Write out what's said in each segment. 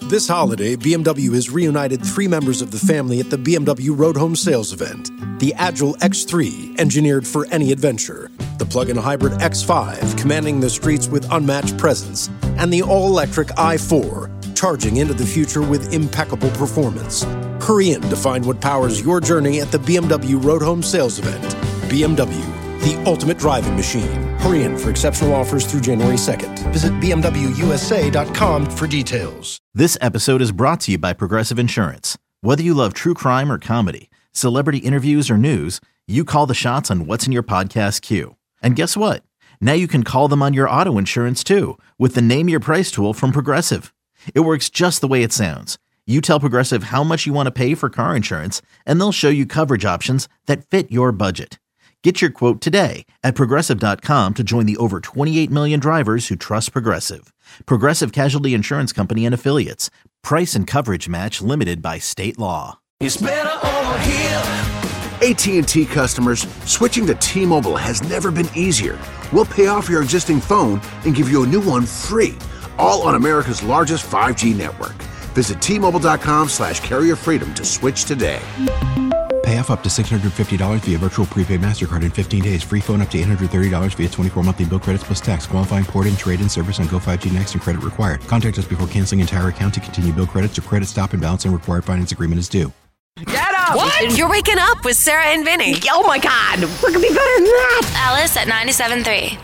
This holiday, BMW has reunited 3 members of the family at the BMW Road Home Sales event. The Agile X3, engineered for any adventure. The plug-in hybrid X5, commanding the streets with unmatched presence. And the all-electric i4, charging into the future with impeccable performance. Hurry in to find what powers your journey at the BMW Road Home Sales event. BMW, the ultimate driving machine. Hurry in for exceptional offers through January 2nd. Visit BMWUSA.com for details. This episode is brought to you by Progressive Insurance. Whether you love true crime or comedy, celebrity interviews or news, you call the shots on what's in your podcast queue. And guess what? Now you can call them on your auto insurance too with the Name Your Price tool from Progressive. It works just the way it sounds. You tell Progressive how much you want to pay for car insurance, and they'll show you coverage options that fit your budget. Get your quote today at Progressive.com to join the over 28 million drivers who trust Progressive. Progressive Casualty Insurance Company and Affiliates. Price and coverage match limited by state law. It's better over here. AT&T customers, switching to T-Mobile has never been easier. We'll pay off your existing phone and give you a new one free, all on America's largest 5G network. Visit T-Mobile.com/carrierfreedom to switch today. Pay off up to $650 via virtual prepaid MasterCard in 15 days. Free phone up to $830 via 24 monthly bill credits plus tax. Qualifying port-in, trade-in service on Go 5G Next and credit required. Contact us before canceling entire account to continue bill credits or credit stop and balance and required finance agreement is due. Get up! What? You're waking up with Sarah and Vinny. Oh my God! What could be better than that? Alice at 97.3.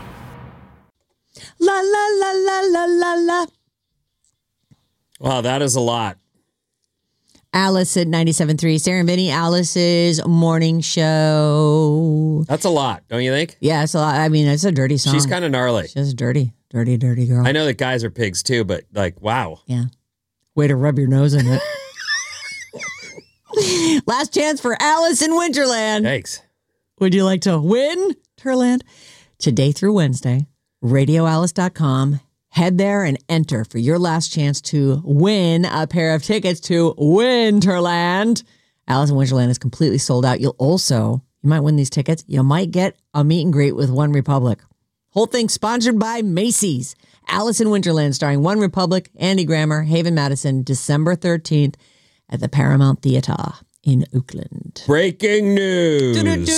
La la la la la la la. Wow, that is a lot. Alice at 97.3. Sarah and Vinny, Alice's morning show. That's a lot, don't you think? Yeah, it's a lot. I mean, it's a dirty song. She's kind of gnarly. She's a dirty girl. I know that guys are pigs too, but like, wow. Yeah. Way to rub your nose in it. Last chance for Alice in Winterland. Thanks. Would you like to win Terland? Today through Wednesday, radioalice.com. Head there and enter for your last chance to win a pair of tickets to Winterland. Alice in Winterland is completely sold out. You might win these tickets. You might get a meet and greet with One Republic. Whole thing sponsored by Macy's. Alice in Winterland starring One Republic, Andy Grammer, Haven Madison, December 13th at the Paramount Theater in Oakland. Breaking news.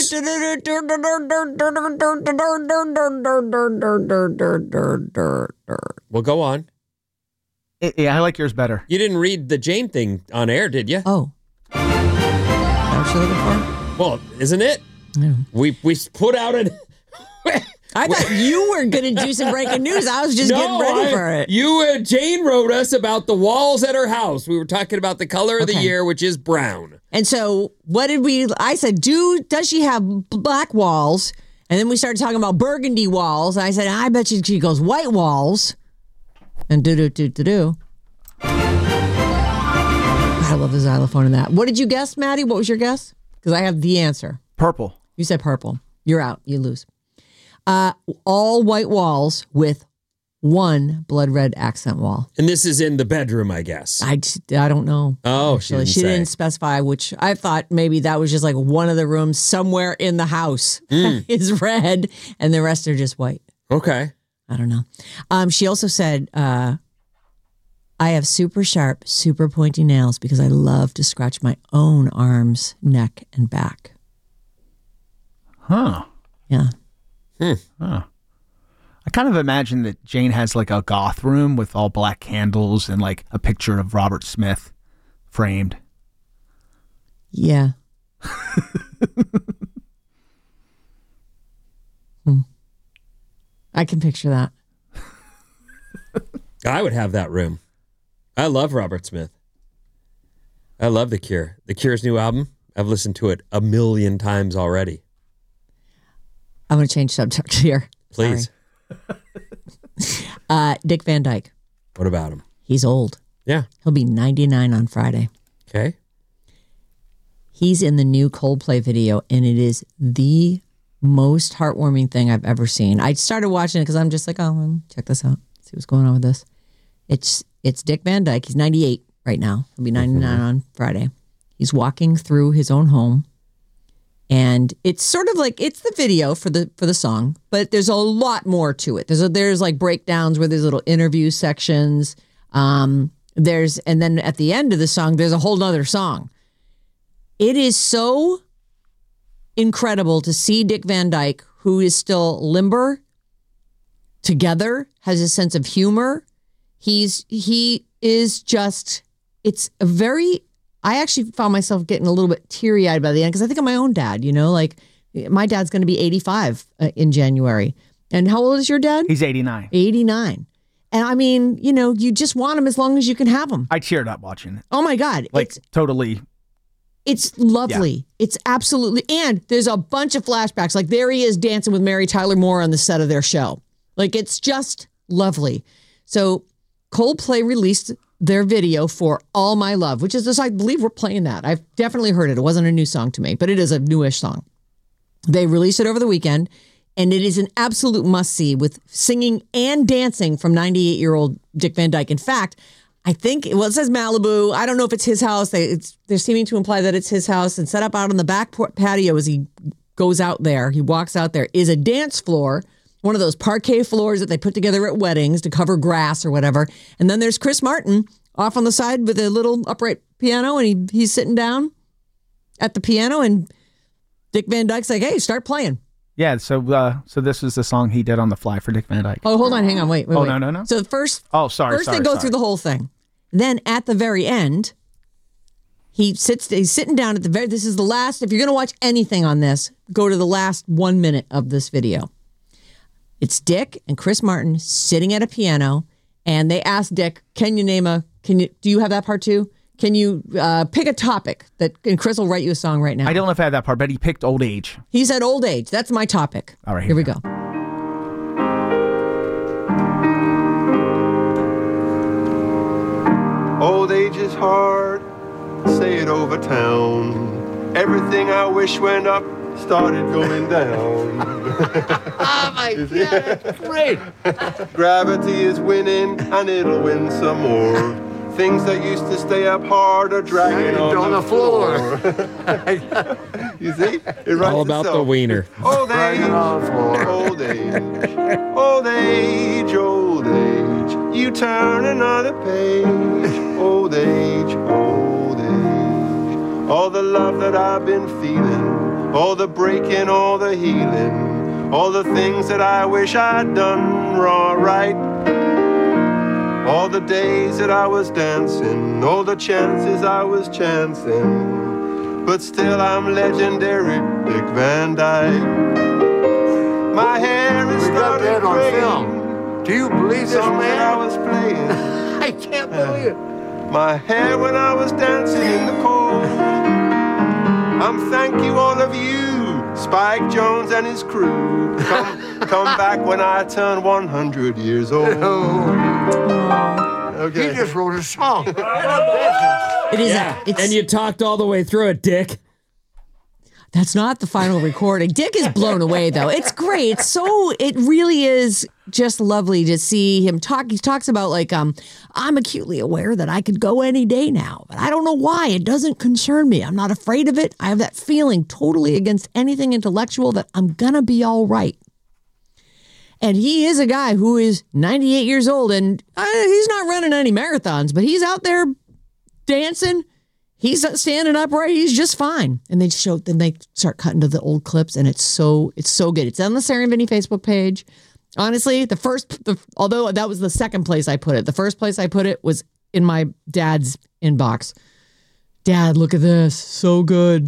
Well, go on. Yeah, I like yours better. You didn't read the Jane thing on air, did you? Oh. Is that what you're looking for? Well, isn't it? Yeah. We put out an... I thought you were going to do some breaking news. I was just getting ready for it. Jane wrote us about the walls at her house. We were talking about the color of the year, which is brown. And so I said, does she have black walls? And then we started talking about burgundy walls. And I said, I bet she goes white walls. And do. I love the xylophone in that. What did you guess, Maddie? What was your guess? Because I have the answer. Purple. You said purple. You're out. You lose. All white walls with one blood red accent wall. And this is in the bedroom, I guess. I don't know. Oh, actually. She didn't specify, which I thought maybe that was just like one of the rooms somewhere in the house is red and the rest are just white. Okay. I don't know. She also said, I have super sharp, super pointy nails because I love to scratch my own arms, neck, and back. Huh. Yeah. Huh. I kind of imagine that Jane has like a goth room with all black candles and like a picture of Robert Smith framed. Yeah. I can picture that. I would have that room. I love Robert Smith. I love The Cure. The Cure's new album, I've listened to it 1 million times already. I'm going to change subject here. Please. Dick Van Dyke. What about him? He's old. Yeah. He'll be 99 on Friday. Okay. He's in the new Coldplay video, and it is the most heartwarming thing I've ever seen. I started watching it because I'm just like, check this out. See what's going on with this. It's Dick Van Dyke. He's 98 right now. He'll be 99 on Friday. He's walking through his own home. And it's sort of like, it's the video for the song, but there's a lot more to it. There's like breakdowns where there's little interview sections. And then at the end of the song, there's a whole nother song. It is so incredible to see Dick Van Dyke, who is still limber, together, has a sense of humor. He is just, it's a very, I actually found myself getting a little bit teary-eyed by the end because I think of my own dad, like my dad's going to be 85 in January. And how old is your dad? He's 89. 89. And I mean, you just want him as long as you can have him. I teared up watching it. Oh my God. Like totally. It's lovely. Yeah. It's absolutely, and there's a bunch of flashbacks. Like there he is dancing with Mary Tyler Moore on the set of their show. Like it's just lovely. So Coldplay released their video for All My Love, which is this, I believe we're playing that. I've definitely heard it. It wasn't a new song to me, but it is a newish song. They released it over the weekend, and it is an absolute must-see with singing and dancing from 98-year-old Dick Van Dyke. In fact, I think, it says Malibu. I don't know if it's his house. They're seeming to imply that it's his house, and set up out on the back patio as he goes out there. He walks out there, is a dance floor, one of those parquet floors that they put together at weddings to cover grass or whatever. And then there's Chris Martin off on the side with a little upright piano, and he's sitting down at the piano, and Dick Van Dyke's like, hey, start playing. Yeah, so this is the song he did on the fly for Dick Van Dyke. Oh, hold on, hang on, wait. Oh, no. So first, sorry. They go through the whole thing. Then at the very end, he's sitting down at the very, this is the last, if you're going to watch anything on this, go to the last 1 minute of this video. It's Dick and Chris Martin sitting at a piano, and they ask Dick, do you have that part too? Can you pick a topic and Chris will write you a song right now. I don't know if I had that part, but he picked old age. He said old age. That's my topic. All right, here we go. Old age is hard, say it over town. Everything I wish went up started going down. Oh my God, that's great. Gravity is winning and it'll win some more. Things that used to stay up hard are dragging on the floor. You see? It writes all about itself. the wiener. Old age, old age, old age, old age. You turn another page. Old age, old age. All the love that I've been feeling, all the breaking, all the healing, all the things that I wish I'd done right. All the days that I was dancing, all the chances I was chancing, but still I'm legendary, Dick Van Dyke. My hair is started graying. Film. Do you believe this, man? I was playing. I can't believe it. My hair when I was dancing in the cold. I'm thank you all of you, Spike Jones and his crew. Come back when I turn 100 years old. Okay. He just wrote a song. It is. Yeah. And you talked all the way through it, Dick. That's not the final recording. Dick is blown away, though. It's great. It really is just lovely to see him talk. He talks about, like, I'm acutely aware that I could go any day now, but I don't know why. It doesn't concern me. I'm not afraid of it. I have that feeling totally against anything intellectual that I'm going to be all right. And he is a guy who is 98 years old, and he's not running any marathons, but he's out there dancing. He's standing upright. He's just fine. And then they start cutting to the old clips, and it's so good. It's on the Sarah and Vinny Facebook page. Honestly, although that was the second place I put it, the first place I put it was in my dad's inbox. Dad, look at this. So good.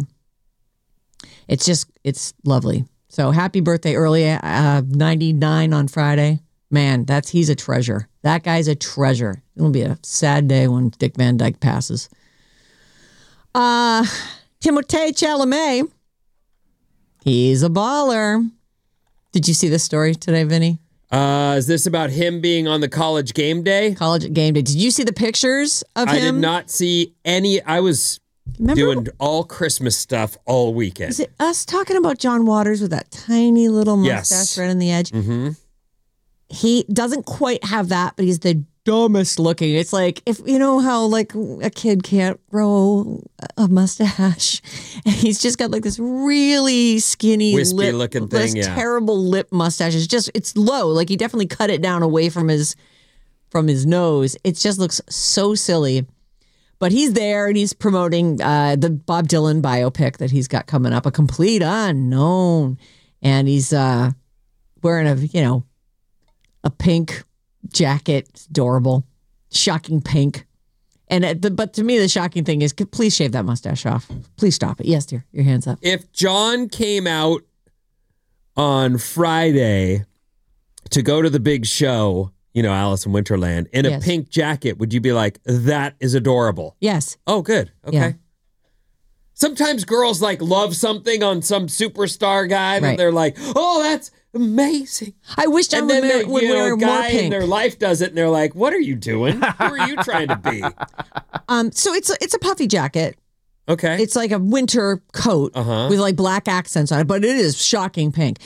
It's lovely. So happy birthday early, 99 on Friday. Man, he's a treasure. That guy's a treasure. It'll be a sad day when Dick Van Dyke passes. Timothée Chalamet, he's a baller. Did you see this story today, Vinny? Is this about him being on the College Game Day? College Game Day. Did you see the pictures of him? I did not see any. I was doing all Christmas stuff all weekend. Is it us talking about John Waters with that tiny little mustache right on the edge? Mm-hmm. He doesn't quite have that, but he's the dumbest looking. It's like, if you know how like a kid can't grow a mustache, and he's just got like this really skinny wispy looking thing, terrible lip mustache. It's low. Like he definitely cut it down away from his from his nose. It just looks so silly. But he's there and he's promoting the Bob Dylan biopic that he's got coming up, A Complete Unknown. And he's wearing a pink jacket. It's adorable. Shocking pink. But to me, the shocking thing is, please shave that mustache off. Please stop it. Yes, dear. Your hands up. If John came out on Friday to go to the big show, Alice in Winterland, in a pink jacket, would you be like, that is adorable? Yes. Oh, good. Okay. Yeah. Sometimes girls love something on some superstar guy that they're like, oh, that's amazing. I wish John would wear a more guy pink. in their life does it, and they're like, what are you doing? Who are you trying to be? So it's a puffy jacket. Okay. It's like a winter coat with black accents on it, but it is shocking pink.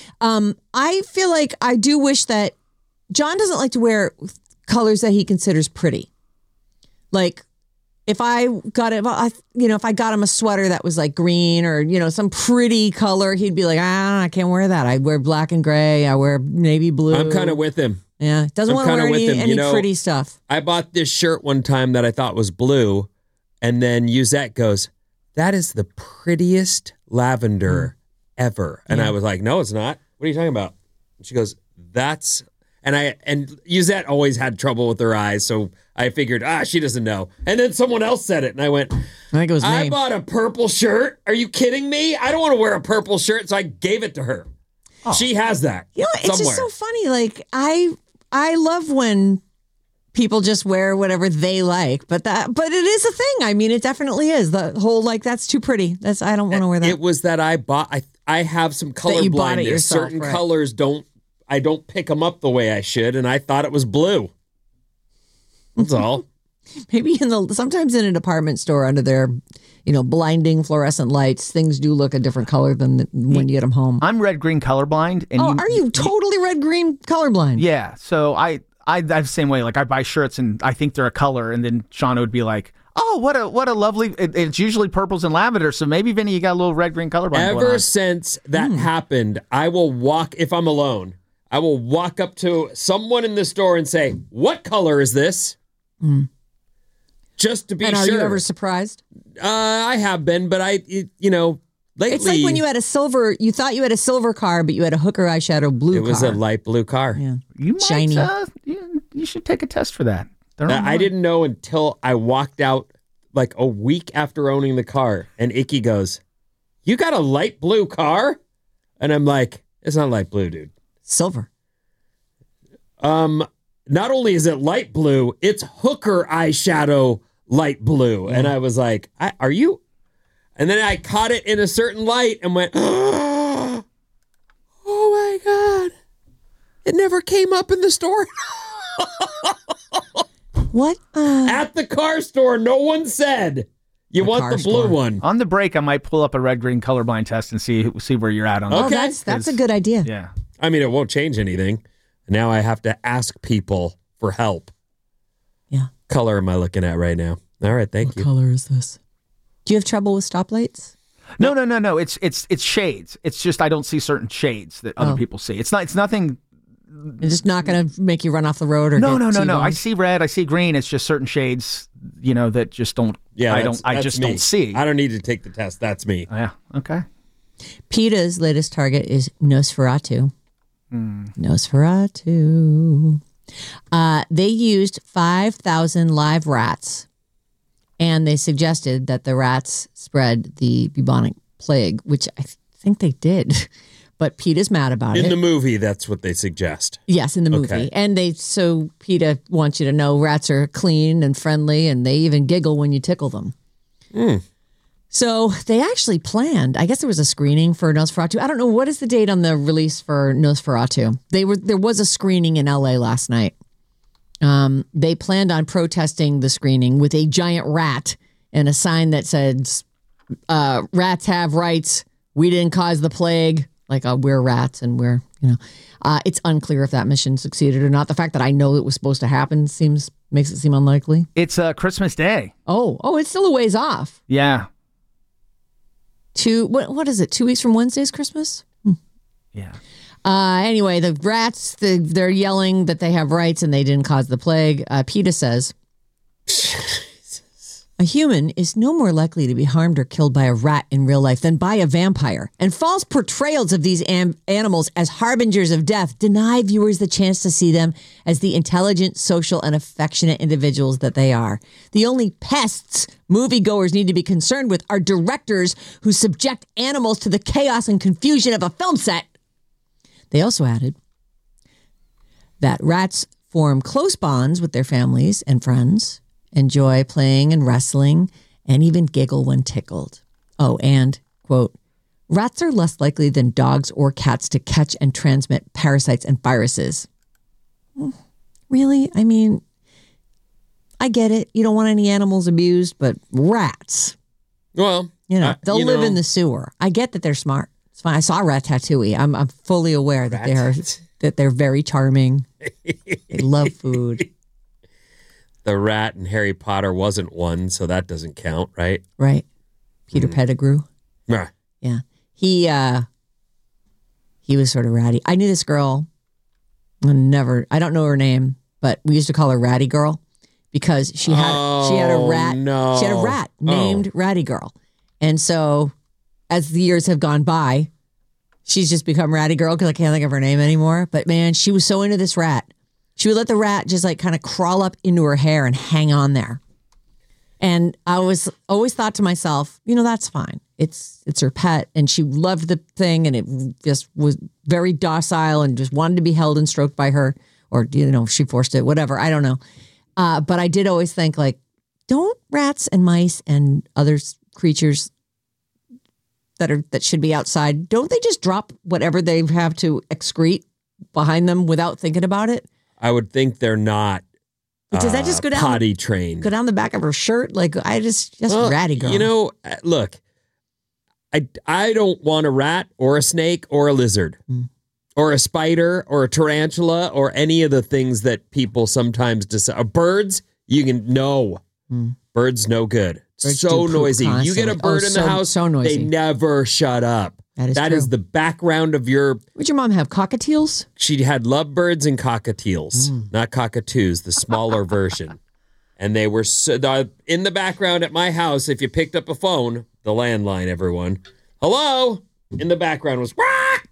I feel like I do wish that John doesn't like to wear colors that he considers pretty. Like if I got him a sweater that was like green or some pretty color, he'd be like, I can't wear that. I wear black and gray. I wear navy blue. I'm kind of with him. Yeah, doesn't want to wear any pretty stuff. I bought this shirt one time that I thought was blue, and then Yuzette goes, that is the prettiest lavender ever. And I was like, no, it's not. What are you talking about? And she goes, that's... And Yuzette always had trouble with her eyes, so I figured, she doesn't know. And then someone else said it, and I went, I think it was me. I bought a purple shirt. Are you kidding me? I don't want to wear a purple shirt, so I gave it to her. Oh. She has that. It's just so funny. Like I love when people just wear whatever they like, but it is a thing. I mean, it definitely is. The whole that's too pretty. I don't want to wear that. It was that I bought. I have some color blindness. Certain colors I don't pick them up the way I should, and I thought it was blue. That's all. Maybe sometimes in a department store under their, blinding fluorescent lights, things do look a different color than when you get them home. I'm red-green colorblind. And are you totally red-green colorblind? Yeah. So I the same way. Like I buy shirts and I think they're a color, and then Shauna would be like, oh, what a lovely, it's usually purples and lavender, so maybe, Vinny, you got a little red-green colorblind. Ever since that happened, I will walk, if I'm alone, I will walk up to someone in the store and say, what color is this? Just to be sure. And are you ever surprised? I have been, but lately. It's like when you had you thought you had a silver car, but you had a hooker eyeshadow blue car. It was a light blue car. Yeah. You might, shiny. You should take a test for that. I didn't know until I walked out like a week after owning the car, and Icky goes, you got a light blue car? And I'm like, it's not light blue, dude. Silver. Not only is it light blue, it's hooker eyeshadow light blue. And I was like, are you? And then I caught it in a certain light and went, oh my God. It never came up in the store. What? At the car store, no one said, you want the blue one. On the break, I might pull up a red-green colorblind test and see where you're at on that. Okay. That's a good idea. Yeah. I mean, it won't change anything. Now I have to ask people for help. Yeah. Color am I looking at right now? All right, thank you. What color is this? Do you have trouble with stoplights? No. It's shades. It's just I don't see certain shades that other people see. It's nothing. It's just not going to make you run off the road or no. I see red. I see green. It's just certain shades, that just don't. Yeah, I just don't see. I don't need to take the test. That's me. Yeah. Okay. PETA's latest target is Nosferatu. Nosferatu. They used 5,000 live rats, and they suggested that the rats spread the bubonic plague, which I think they did. But PETA's mad about it. In the movie, that's what they suggest. Yes, in the movie. Okay. And PETA wants you to know rats are clean and friendly, and they even giggle when you tickle them. So they actually planned, I guess there was a screening for Nosferatu. I don't know, what is the date on the release for Nosferatu? There was a screening in LA last night. They planned on protesting the screening with a giant rat and a sign that says, rats have rights. We didn't cause the plague. Like, we're rats and we're, it's unclear if that mission succeeded or not. The fact that I know it was supposed to happen makes it seem unlikely. It's Christmas Day. Oh, it's still a ways off. Yeah. What is it? 2 weeks from Wednesday's Christmas? Yeah. Anyway, the rats, they're yelling that they have rights and they didn't cause the plague. PETA says, a human is no more likely to be harmed or killed by a rat in real life than by a vampire. And false portrayals of these animals as harbingers of death deny viewers the chance to see them as the intelligent, social, and affectionate individuals that they are. The only pests moviegoers need to be concerned with are directors who subject animals to the chaos and confusion of a film set. They also added that rats form close bonds with their families and friends, enjoy playing and wrestling, and even giggle when tickled. Oh, and, quote, rats are less likely than dogs or cats to catch and transmit parasites and viruses. Really? I mean, I get it. You don't want any animals abused, but rats. Well, they'll live in the sewer. I get that they're smart. It's fine. I saw Ratatouille. I'm fully aware that they're very charming. They love food. The rat in Harry Potter wasn't one, so that doesn't count, right? Right. Peter Pettigrew. Yeah. Yeah. He was sort of ratty. I knew this girl. I don't know her name, but we used to call her Ratty Girl because she had a rat. No. She had a rat named Ratty Girl. And so as the years have gone by, she's just become Ratty Girl because I can't think of her name anymore. But man, she was so into this rat. She would let the rat just like kind of crawl up into her hair and hang on there. And I always thought to myself, that's fine. It's her pet. And she loved the thing and it just was very docile and just wanted to be held and stroked by her. Or, she forced it, whatever. I don't know. But I did always think like, don't rats and mice and other creatures that should be outside, don't they just drop whatever they have to excrete behind them without thinking about it? I would think they're not does that just go down potty trained. Go down the back of her shirt? Like, I just Ratty Girl. Look, I don't want a rat or a snake or a lizard or a spider or a tarantula or any of the things that people sometimes decide. Birds, Birds no good. Birds so noisy. constantly. You get a bird in the house, so noisy. they never shut up. That is the background of your... Would your mom have cockatiels? She had lovebirds and cockatiels, not cockatoos, the smaller version. And they were in the background at my house. If you picked up a phone, the landline, everyone. Hello? In the background was...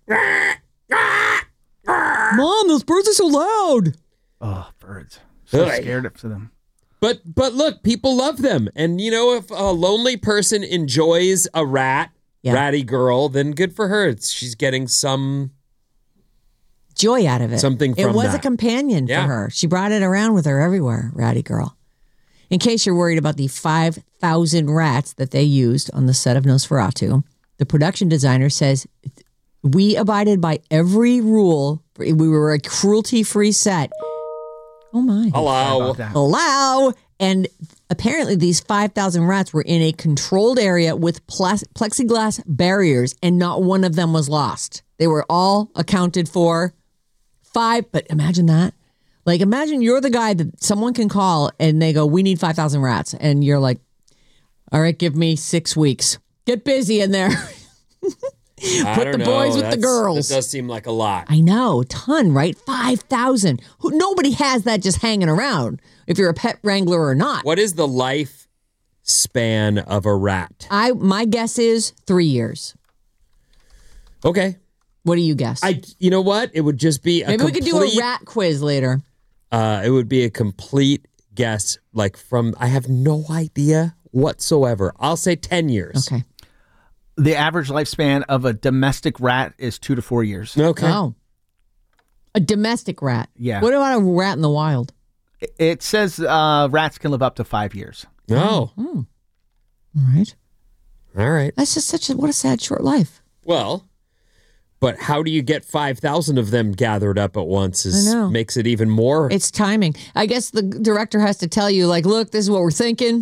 Mom, those birds are so loud. Oh, birds. So scared of them. But look, people love them. And if a lonely person enjoys a ratty girl, then good for her. She's getting some joy out of it. Something from it was that. A companion for her. She brought it around with her everywhere, Ratty Girl. In case you're worried about the 5,000 rats that they used on the set of Nosferatu, the production designer says, we abided by every rule. We were a cruelty-free set. Oh my. Hello. And apparently these 5,000 rats were in a controlled area with plexiglass barriers and not one of them was lost. They were all accounted for. But imagine that. Like, imagine you're the guy that someone can call and they go, we need 5,000 rats. And you're like, all right, give me 6 weeks. Get busy in there. Put the boys with the girls. That does seem like a lot. I know, ton, right? 5,000. Nobody has that just hanging around, if you're a pet wrangler or not. What is the life span of a rat? My guess is 3 years. Okay. What do you guess? You know what? It would just be Maybe we could do a rat quiz later. It would be a complete guess, I have no idea whatsoever. I'll say 10 years. Okay. The average lifespan of a domestic rat is 2 to 4 years. Okay. Oh. A domestic rat? Yeah. What about a rat in the wild? It says rats can live up to 5 years. Oh. All right. All right. That's just what a sad short life. Well, but how do you get 5,000 of them gathered up at once makes it even more. It's timing. I guess the director has to tell you, look, this is what we're thinking.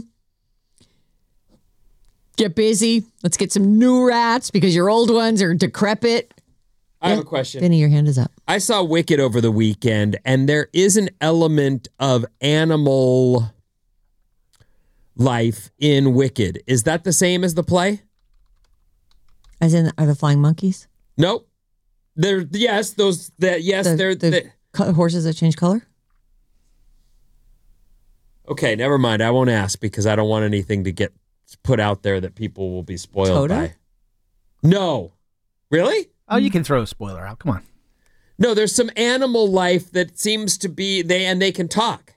Get busy. Let's get some new rats because your old ones are decrepit. I have a question. Vinny, your hand is up. I saw Wicked over the weekend, and there is an element of animal life in Wicked. Is that the same as the play? As in, are the flying monkeys? Nope. They're yes, those that yes, The horses that change color? Okay, never mind. I won't ask because I don't want anything to get put out there that people will be spoiled Coda? by. No. Really? Oh, you can throw a spoiler out. Come on. No, there's some animal life that seems to be they can talk.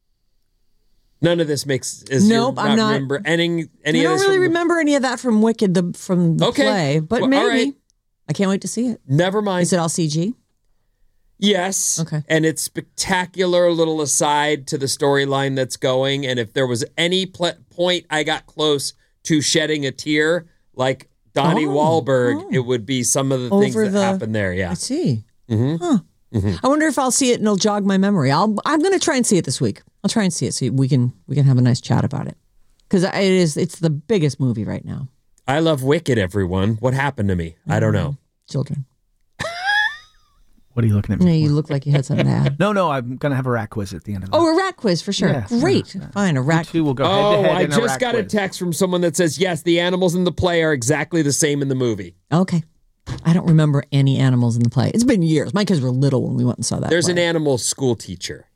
None of this Nope, I'm not. Remember any of I this don't really from remember any of that from Wicked, from the play, but Well, maybe. all right. I can't wait to see it. Never mind. Is it all CG? Yes. Okay. And it's spectacular little aside to the storyline that's going. And if there was any point I got close to shedding a tear, like Donnie Wahlberg, it would be some of the things that happened there. Yeah. I see. Mm-hmm. Huh. Mm-hmm. I wonder if I'll see it and it'll jog my memory. I'm going to try and see it this week. I'll try and see it so we can have a nice chat about it because it's the biggest movie right now. I love Wicked, everyone. What happened to me? I don't know. Children. What are you looking at me Yeah, you for? look like you had something to add. No, I'm going to have a rat quiz at the end of the Oh, a rat quiz for sure. Yeah, Great. Fine, a rat. two will go Oh, head to head I in a just rat got a quiz. text from someone that says, yes, the animals in the play are exactly the same in the movie. Okay. I don't remember any animals in the play. It's been years. My kids were little when we went and saw that. There's play. an animal school teacher.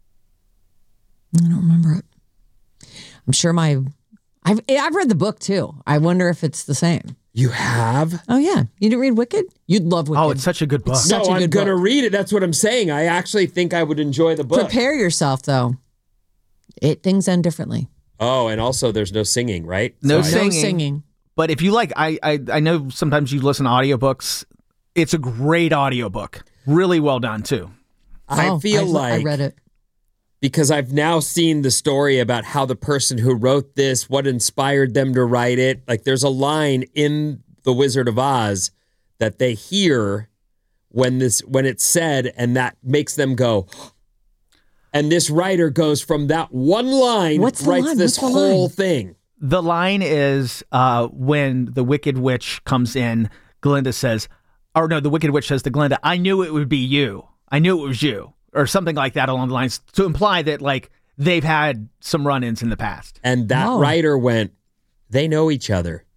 I don't remember it. I'm sure I've read the book too. I wonder if it's the same. You have? Oh yeah. You didn't read Wicked? You'd love Wicked. Oh, it's such a good book. It's No, such a I'm good going to book. read it. That's what I'm saying. I actually think I would enjoy the book. Prepare yourself though. Things end differently. Oh, and also there's no singing, right? No So I- singing. No singing. But if you like, I know sometimes you listen to audiobooks. It's a great audiobook. Really well done, too. I feel like I read it. because I've now seen the story about how the person who wrote this, what inspired them to write it. Like there's a line in The Wizard of Oz that they hear when it's said, and that makes them go. And this writer goes from that one line, What's the writes line? this What's the line? whole thing. The line is when the Wicked Witch comes in, Glinda says, or no, the Wicked Witch says to Glinda, I knew it would be you. I knew it was you. Or something like that along the lines to imply that like they've had some run-ins in the past. And that writer went, they know each other.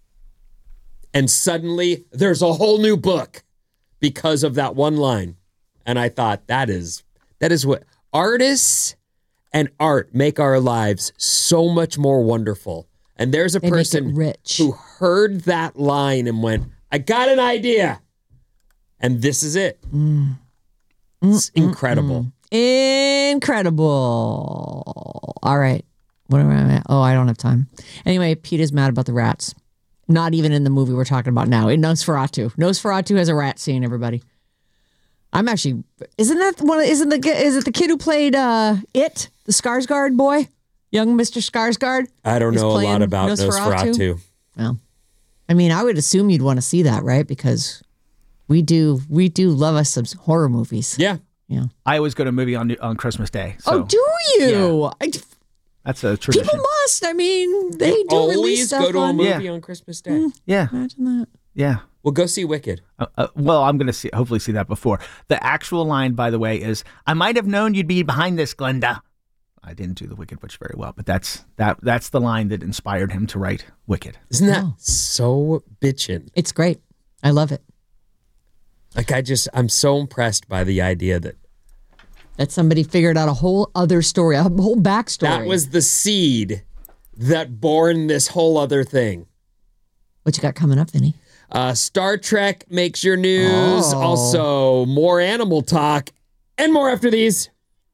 And suddenly there's a whole new book because of that one line. And I thought that is what artists and art make our lives so much more wonderful. And there's a They make it person rich. who heard that line and went, I got an idea. And this is it. It's incredible. Incredible. All right. What am I at? Oh, I don't have time. Anyway, Pete is mad about the rats. Not even in the movie we're talking about now. In Nosferatu. Nosferatu has a rat scene, everybody. I'm actually, is it the kid who played It? The Skarsgård boy? Young Mr. Skarsgård? I don't is know a playing lot about Nosferatu. Well, I mean, I would assume you'd want to see that, right? Because we do love us some horror movies. Yeah. Yeah. I always go to a movie on Christmas Day. So Oh, do you? that's a tradition. People must. I mean, they do release Always stuff go to a on. movie on Christmas Day. Yeah. Imagine that. Yeah. Well, go see Wicked. Well, I'm going to hopefully see that before. The actual line, by the way, is, I might have known you'd be behind this, Glinda. I didn't do the Wicked Witch very well, but that's the line that inspired him to write Wicked. Isn't that so bitchin'? It's great. I love it. Like I'm so impressed by the idea that somebody figured out a whole other story, a whole backstory. that was the seed that born this whole other thing. What you got coming up, Vinny? Star Trek makes your news. Also, more animal talk and more after these.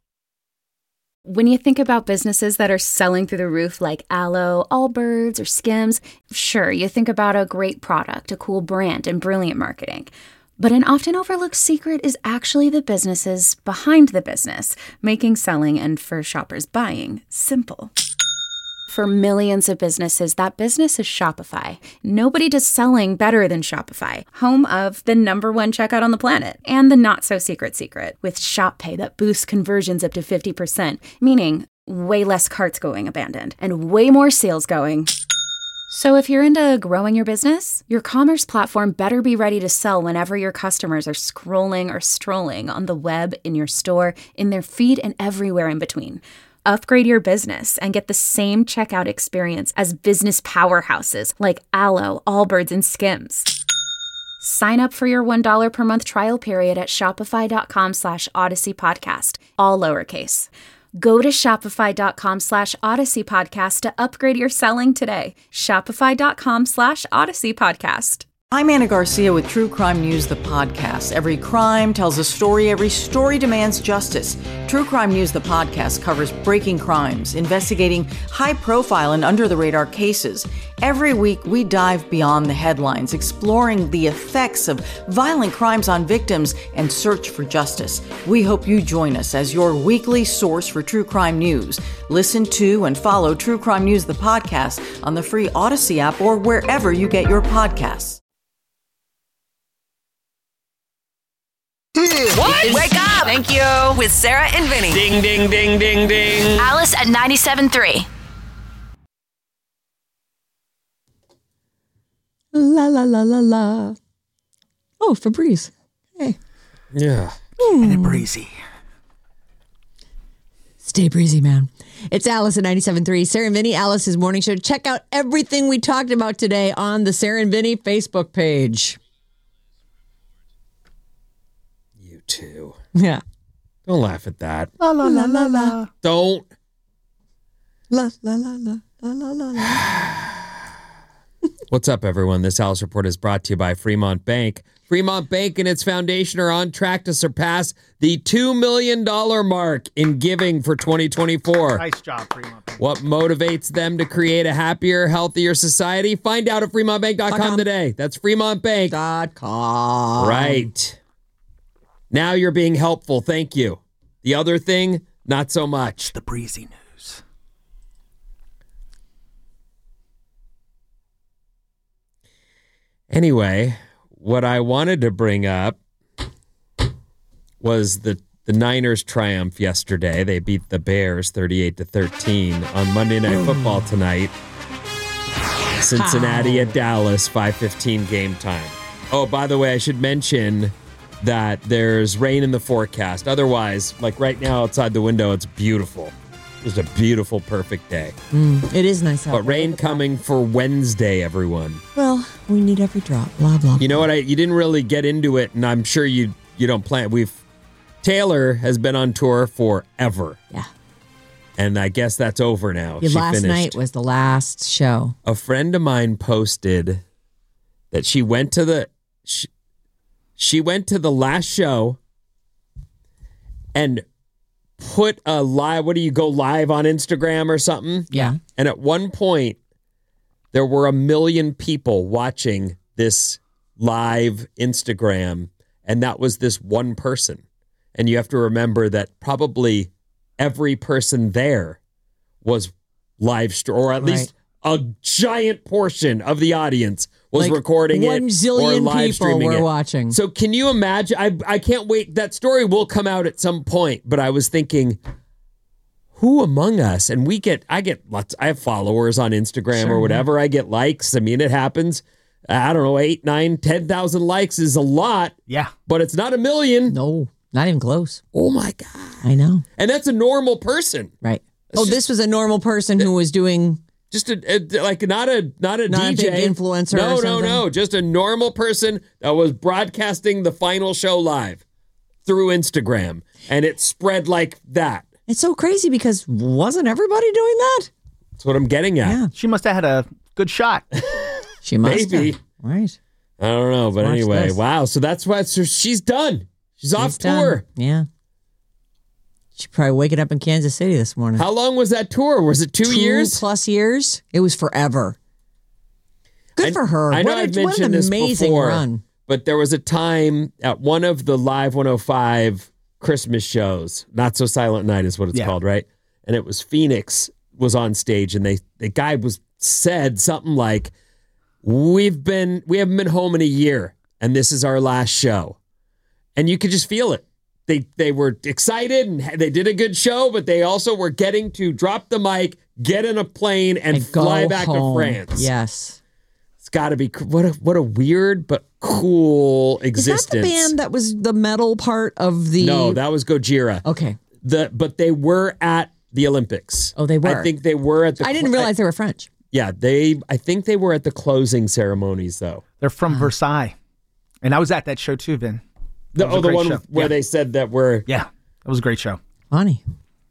When you think about businesses that are selling through the roof like Aloe, Allbirds, or Skims, sure, you think about a great product, a cool brand, and brilliant marketing. But an often overlooked secret is actually the businesses behind the business, making selling and for shoppers buying simple. For millions of businesses, that business is Shopify. Nobody does selling better than Shopify, home of the #1 checkout on the planet and the not-so-secret secret with Shop Pay that boosts conversions up to 50%, meaning way less carts going abandoned and way more sales going. So if you're into growing your business, your commerce platform better be ready to sell whenever your customers are scrolling or strolling on the web, in your store, in their feed, and everywhere in between. Upgrade your business and get the same checkout experience as business powerhouses like Aloe, Allbirds, and Skims. Sign up for your $1 per month trial period at shopify.com/Odyssey Podcast, all lowercase. Go to shopify.com/Odyssey Podcast to upgrade your selling today. Shopify.com/Odyssey Podcast. I'm Anna Garcia with True Crime News, the podcast. Every crime tells a story. Every story demands justice. True Crime News, the podcast, covers breaking crimes, investigating high-profile and under-the-radar cases. Every week, we dive beyond the headlines, exploring the effects of violent crimes on victims and search for justice. We hope you join us as your weekly source for true crime news. Listen to and follow True Crime News, the podcast, on the free Odyssey app or wherever you get your podcasts. What? Wake up! Thank you. With Sarah and Vinny. Ding, ding, ding, ding, ding. Alice at 97.3. La la la la la. Oh, Febreze. Hey. Yeah. And breezy. Stay breezy, man. It's Alice at 97.3. Sarah and Vinny, Alice's morning show. Check out everything we talked about today on the Sarah and Vinny Facebook page. Too. Yeah. Don't laugh at that. La la la la la. Don't. La la la la la la la la. What's up, everyone? This Alice Report is brought to you by Fremont Bank. Fremont Bank and its foundation are on track to surpass the $2 million mark in giving for 2024. Nice job, Fremont Bank. What motivates them to create a happier, healthier society? Find out at FremontBank.com today. That's FremontBank.com. Right. Now you're being helpful. Thank you. The other thing, not so much. The breezy news. Anyway, what I wanted to bring up was the Niners' triumph yesterday. They beat the Bears 38-13 on Monday Night Football tonight. Cincinnati at Dallas, 5:15 game time. Oh, by the way, I should mention that there's rain in the forecast. Otherwise, like right now outside the window, it's beautiful. It's a beautiful, perfect day. It is nice out. But rain coming for Wednesday, everyone. Well, we need every drop. Blah, blah, blah. You know what? You didn't really get into it, and I'm sure you don't plan. Taylor has been on tour forever. Yeah. And I guess that's over now. Last finished. night was the last show. A friend of mine posted that she went to the last show and put a live, what do you go live on Instagram or something? Yeah. And at one point, there were 1 million people watching this live Instagram, and that was this one person. And you have to remember that probably every person there was live or at least a giant portion of the audience was like recording 1 it zillion or live people streaming were it. watching. So can you imagine? I can't wait. That story will come out at some point, but I was thinking, who among us, and I get lots, I have followers on Instagram or whatever. I get likes. I mean, it happens. I don't know, 8, 9, 10,000 likes is a lot. Yeah. But it's not 1 million. No, not even close. Oh my God. I know. And that's a normal person. Right. This was a normal person who was doing... Just not a DJ, a big influencer. or something. No, just a normal person that was broadcasting the final show live through Instagram, and it spread like that. It's so crazy because wasn't everybody doing that? That's what I'm getting at. Yeah. She must have had a good shot. She must Maybe. have. Right. I don't know, but Watch anyway, this. wow. So that's why she's done. She's off tour. Done. Yeah. She's probably waking up in Kansas City this morning. How long was that tour? Was it 2 years? 2+ years. It was forever. Good for her. I know What I've an mentioned this amazing before, run. but there was a time at one of the Live 105 Christmas shows, Not So Silent Night is what it's called, right? And it was Phoenix was on stage, and the guy said something like, we haven't been home in a year, and this is our last show. And you could just feel it. They were excited and they did a good show, but they also were getting to drop the mic, get in a plane, and fly back to France. Yes. It's got to be what a weird but cool existence. Is that the band that was the metal part of the... No, that was Gojira. Okay. But they were at the Olympics. Oh, they were? I think they were at the... I didn't realize they were French. Yeah, I think they were at the closing ceremonies, though. They're from Versailles. And I was at that show too, Vin. The That was a great one show. where Yeah. they said that we're... Yeah, that was a great show. Funny.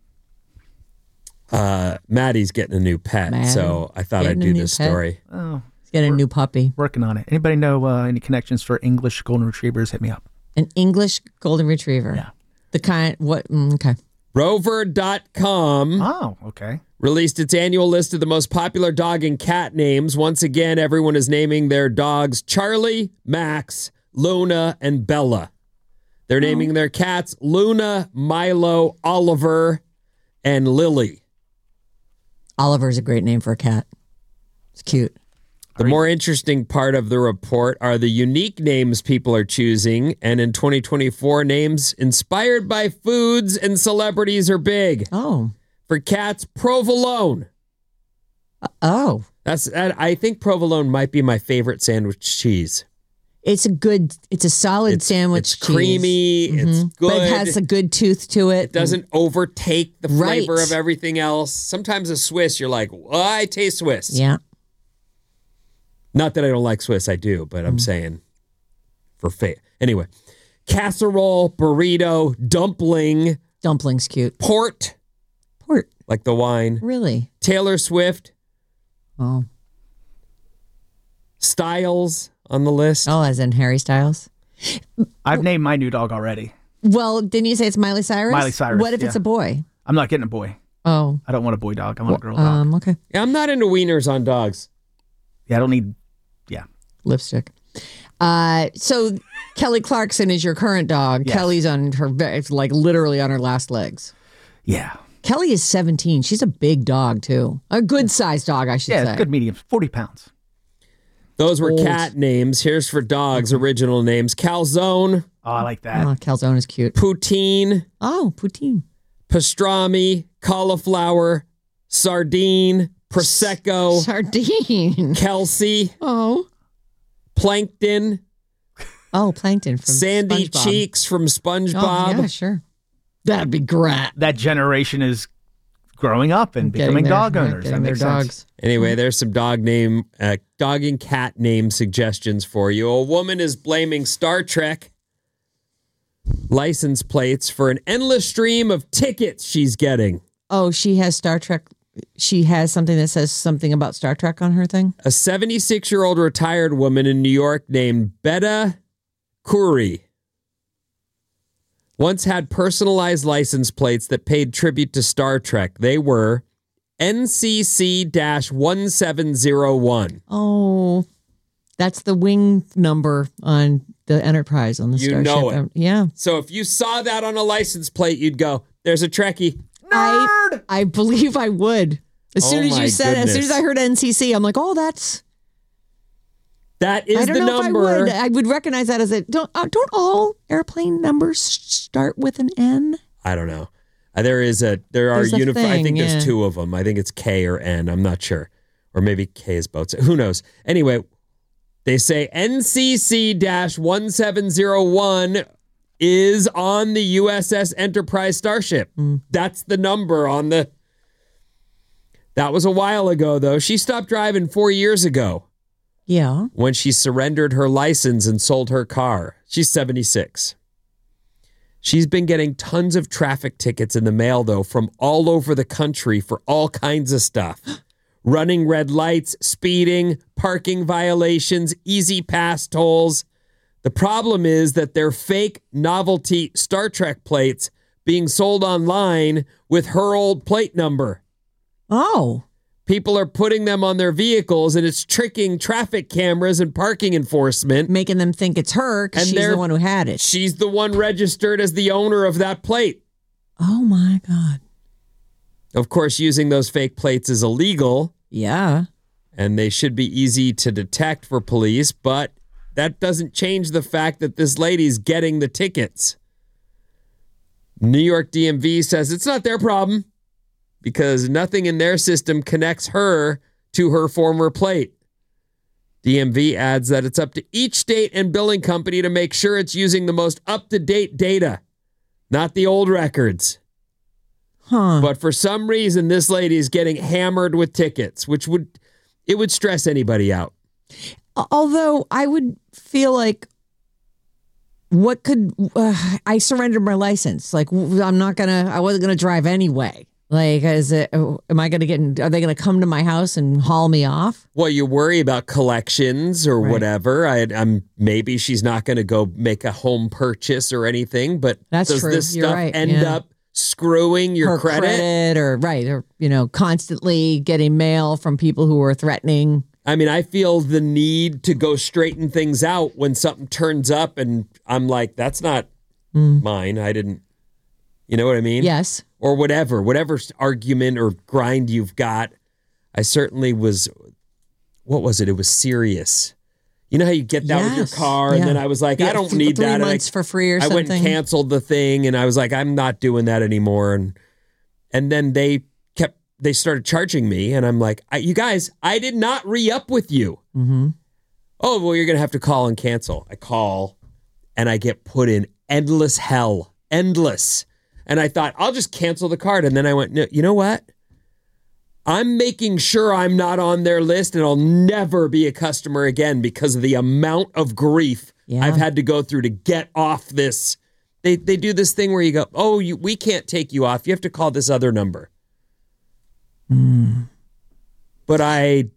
Maddie's getting a new pet, Maddie so I thought I'd getting a do new this pet? story. Oh, He's got a new puppy. working on it. Anybody know any connections for English golden retrievers? Hit me up. An English golden retriever. Yeah. The kind, what? Okay. Rover.com Oh, okay. released its annual list of the most popular dog and cat names. Once again, everyone is naming their dogs Charlie, Max, Luna, and Bella. They're naming their cats Luna, Milo, Oliver, and Lily. Oliver's a great name for a cat. It's cute. The more interesting part of the report are the unique names people are choosing. And in 2024, names inspired by foods and celebrities are big. Oh. For cats, provolone. Oh. I think provolone might be my favorite sandwich cheese. It's a solid sandwich It's cheese. creamy. It's good. But it has a good tooth to it. It doesn't overtake the flavor Right. of everything else. Sometimes a Swiss, you're like, well, I taste Swiss. Yeah. Not that I don't like Swiss, I do, but I'm saying for anyway, casserole, burrito, dumpling. Dumpling's cute. Port. Port. Like the wine. Really? Taylor Swift. Oh. Styles on the list. Oh, as in Harry Styles? I've named my new dog already. Well, didn't you say it's Miley Cyrus? Miley Cyrus, What if it's yeah. a boy? I'm not getting a boy. Oh. I don't want a boy dog. I want a girl dog. Okay. Yeah, I'm not into wieners on dogs. Yeah, I don't need. Yeah. Lipstick. So Kelly Clarkson is your current dog. Yes. Kelly's on her, it's like literally on her last legs. Yeah. Kelly is 17. She's a big dog too. A good sized dog, I should Yeah, say. it's good medium. 40 pounds. Those were Old. cat names. Here's for dogs, original names. Calzone. Oh, I like that. Oh, calzone is cute. Poutine. Oh, poutine. Pastrami. Cauliflower. Sardine. Prosecco. Sardine. Kelsey. Oh. Plankton. Oh, Plankton from Sandy SpongeBob. Cheeks from SpongeBob. Oh, yeah, sure. That'd be great. That generation is growing up and Getting becoming their- dog yeah, owners. getting That their makes sense. dogs. Anyway, there's some dog and cat name suggestions for you. A woman is blaming Star Trek license plates for an endless stream of tickets she's getting. Oh, she has Star Trek. She has something that says something about Star Trek on her thing. A 76-year-old retired woman in New York named Betta Khoury once had personalized license plates that paid tribute to Star Trek. They were NCC-1701. Oh, that's the wing number on the Enterprise on the You Starship. know it. Yeah. So if you saw that on a license plate, you'd go, there's a Trekkie. I believe I would. As soon as my you said it, as soon as goodness. I heard NCC, I'm like, oh, That is I don't the know number. if I would recognize that as a, don't all airplane numbers start with an N? I don't know. There are There's a uniform. I thing, think yeah. there's two of them. I think it's K or N. I'm not sure. Or maybe K is boats. Who knows? Anyway, they say NCC-1701 is on the USS Enterprise Starship. That's the number on the... That was a while ago, though. She stopped driving 4 years ago Yeah. when she surrendered her license and sold her car. She's 76. She's been getting tons of traffic tickets in the mail, though, from all over the country for all kinds of stuff. Running red lights, speeding, parking violations, easy pass tolls. The problem is that they're fake novelty Star Trek plates being sold online with her old plate number. Oh. People are putting them on their vehicles, and it's tricking traffic cameras and parking enforcement. Making them think it's her because she's the one who had it. She's the one registered as the owner of that plate. Oh, my God. Of course, using those fake plates is illegal. Yeah. And they should be easy to detect for police, but that doesn't change the fact that this lady's getting the tickets. New York DMV says it's not their problem because nothing in their system connects her to her former plate. DMV adds that it's up to each state and billing company to make sure it's using the most up-to-date data, not the old records. Huh. But for some reason, this lady is getting hammered with tickets, which would stress anybody out. Although I would feel like what could I surrendered my license? Like, I wasn't gonna drive anyway. Like, am I gonna are they gonna come to my house and haul me off? Well, you worry about collections or whatever. I'm maybe she's not gonna go make a home purchase or anything, but That's does true. this You're stuff right. end up screwing your Her credit or constantly getting mail from people who are threatening. I mean, I feel the need to go straighten things out when something turns up and I'm like, that's not mine. I didn't, you know what I mean? Yes. Or whatever argument or grind you've got. I certainly was, what was it? It was serious. You know how you get that with your car and then I was like, I don't need 3 that. months for free or I something. went and canceled the thing and I was like, I'm not doing that anymore. And then they started charging me and I'm like, you guys, I did not re-up with you. Mm-hmm. Oh, well, you're going to have to call and cancel. I call and I get put in endless hell. Endless. And I thought, I'll just cancel the card. And then I went, no, you know what? I'm making sure I'm not on their list and I'll never be a customer again because of the amount of grief I've had to go through to get off this. They do this thing where you go, oh, we can't take you off. You have to call this other number. But I'm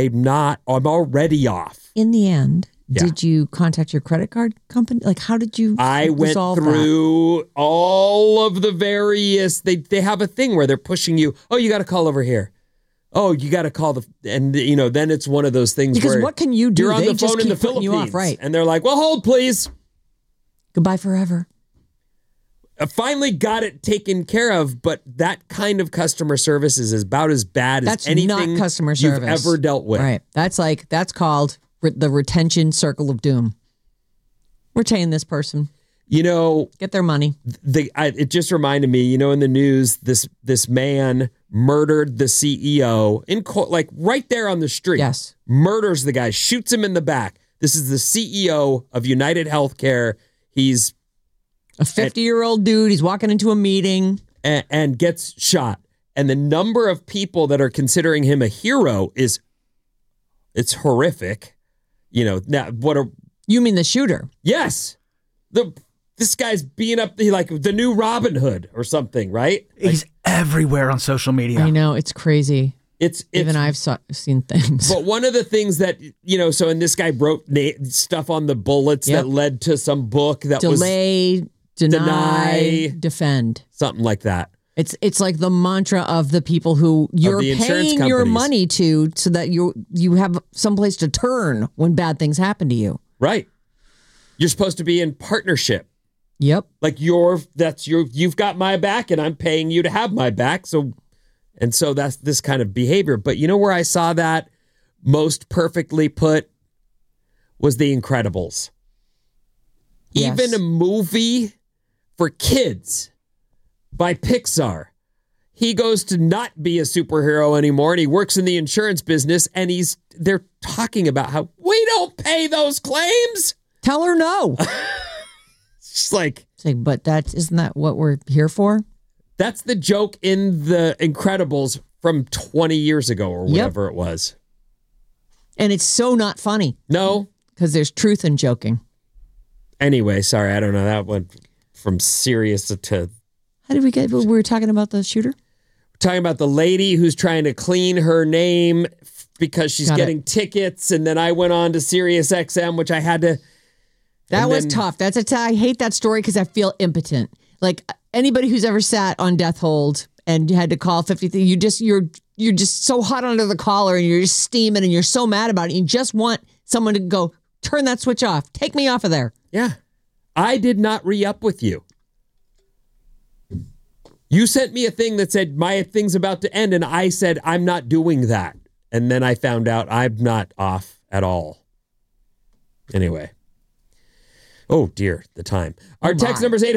already off. In the end, did you contact your credit card company? Like, how did you I went through all of the various, they have a thing where they're pushing you. Oh, you got to call over here. Oh, you got to call then it's one of those things because where what can you do? You're on They the just phone in the keep putting Philippines. you off, right? And they're like, well, hold please. Goodbye forever. I finally got it taken care of, but that kind of customer service is about as bad as anything not customer you've service. ever dealt with. Right. That's called the retention circle of doom. Retain this person. Get their money. It just reminded me, in the news, this man murdered the CEO in court, like right there on the street. Yes. Murders the guy, shoots him in the back. This is the CEO of United Healthcare. He's a 50-year-old dude. He's walking into a meeting and gets shot. And the number of people that are considering him a hero it's horrific. You mean the shooter? Yes. This guy's being up like the new Robin Hood or something, right? He's everywhere on social media. I know, it's crazy. Even I've seen things. But one of the things that, and this guy wrote stuff on the bullets that led to some book that delay, deny, defend. Something like that. It's like the mantra of the people who you're paying your money to so that you have someplace to turn when bad things happen to you. Right. You're supposed to be in partnership. Yep. Like you've got my back and I'm paying you to have my back. So that's this kind of behavior. But you know where I saw that most perfectly put was The Incredibles. Yes. Even a movie for kids by Pixar. He goes to not be a superhero anymore and he works in the insurance business and they're talking about how we don't pay those claims. Tell her no. It's like, but isn't that what we're here for? That's the joke in The Incredibles from 20 years ago or whatever it was. And it's so not funny. No. Because there's truth in joking. Anyway, sorry, I don't know. That went from serious to... How did we get... We were talking about the shooter? We're talking about the lady who's trying to clean her name because she's getting tickets. And then I went on to Sirius XM, which I had to... That was tough. I hate that story because I feel impotent. Like anybody who's ever sat on death hold and had to call 50, you're just so hot under the collar and you're just steaming and you're so mad about it. You just want someone to go, turn that switch off. Take me off of there. Yeah. I did not re-up with you. You sent me a thing that said my thing's about to end and I said I'm not doing that. And then I found out I'm not off at all. Anyway. Oh, dear, the time. Our text number is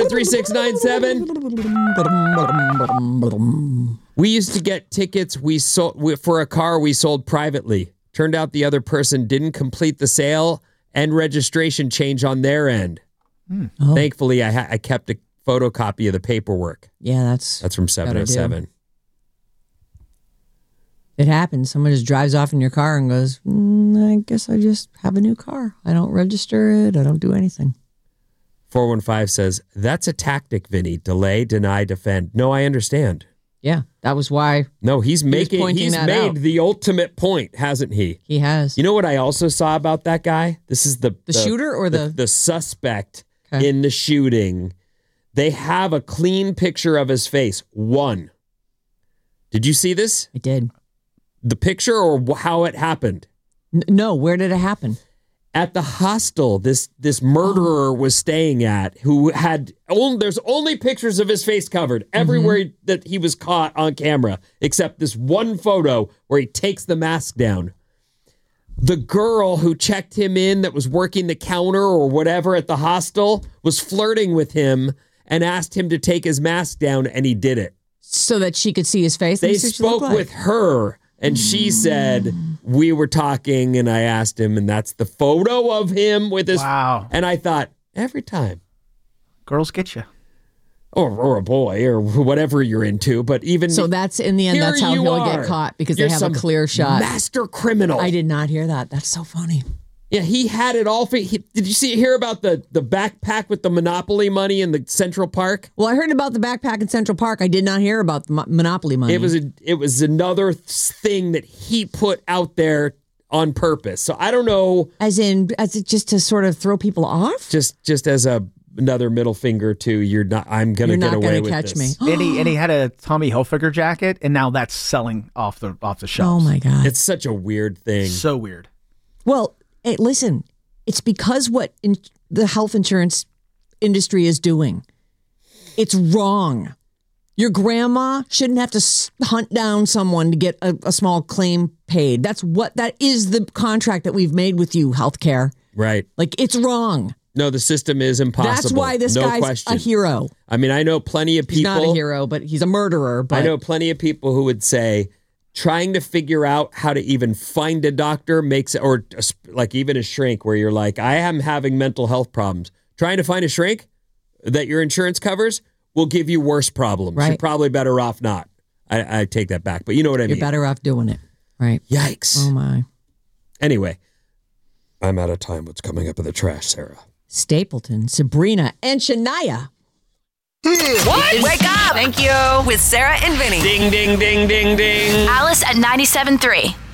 800-400-3697. We used to get tickets for a car we sold privately. Turned out the other person didn't complete the sale and registration change on their end. Oh. Thankfully, I kept a photocopy of the paperwork. Yeah, that's from 707. It happens. Someone just drives off in your car and goes, I guess I just have a new car. I don't register it. I don't do anything. 415 says, that's a tactic, Vinny. Delay, deny, defend. No, I understand. Yeah, that was why. No, he's made the ultimate point, hasn't he? He has. You know what I also saw about that guy? This is the shooter or the suspect in the shooting. They have a clean picture of his face. One. Did you see this? I did. The picture or how it happened? No, where did it happen? At the hostel this murderer was staying at, who had there's only pictures of his face covered everywhere that he was caught on camera, except this one photo where he takes the mask down. The girl who checked him in that was working the counter or whatever at the hostel was flirting with him and asked him to take his mask down, and he did it. So that she could see his face? They spoke with her, and she said, we were talking, and I asked him, and that's the photo of him with his... Wow. And I thought, every time. Girls get you. Or a boy, or whatever you're into, but even... So that's, in the end, that's how he'll get caught, because they have a clear shot. Master criminal. I did not hear that. That's so funny. Yeah, he had it all. Did you hear about the backpack with the Monopoly money in the Central Park? Well, I heard about the backpack in Central Park. I did not hear about the Monopoly money. It was another thing that he put out there on purpose. So I don't know. As it just to sort of throw people off? Just as another middle finger to I'm going to get away with this. You're not going to catch me. And he had a Tommy Hilfiger jacket, and now that's selling off the shelves. Oh my God. It's such a weird thing. So weird. Well, hey, listen, it's because what the health insurance industry is doing. It's wrong. Your grandma shouldn't have to hunt down someone to get a small claim paid. That is the contract that we've made with you, healthcare. Right. Like, it's wrong. No, the system is impossible. That's why this guy's a hero. I mean, I know plenty of people. He's not a hero, but he's a murderer. But I know plenty of people who would say, trying to figure out how to even find a doctor makes it, or like even a shrink where you're like, I am having mental health problems. Trying to find a shrink that your insurance covers will give you worse problems. Right. You're probably better off not. I take that back, but you know what I mean. You're better off doing it. Right. Yikes. Oh my. Anyway, I'm out of time. What's coming up in the trash, Sarah? Stapleton, Sabrina, and Shania. What? Wake up! Thank you. With Sarah and Vinny. Ding, ding, ding, ding, ding. Alice at 97.3.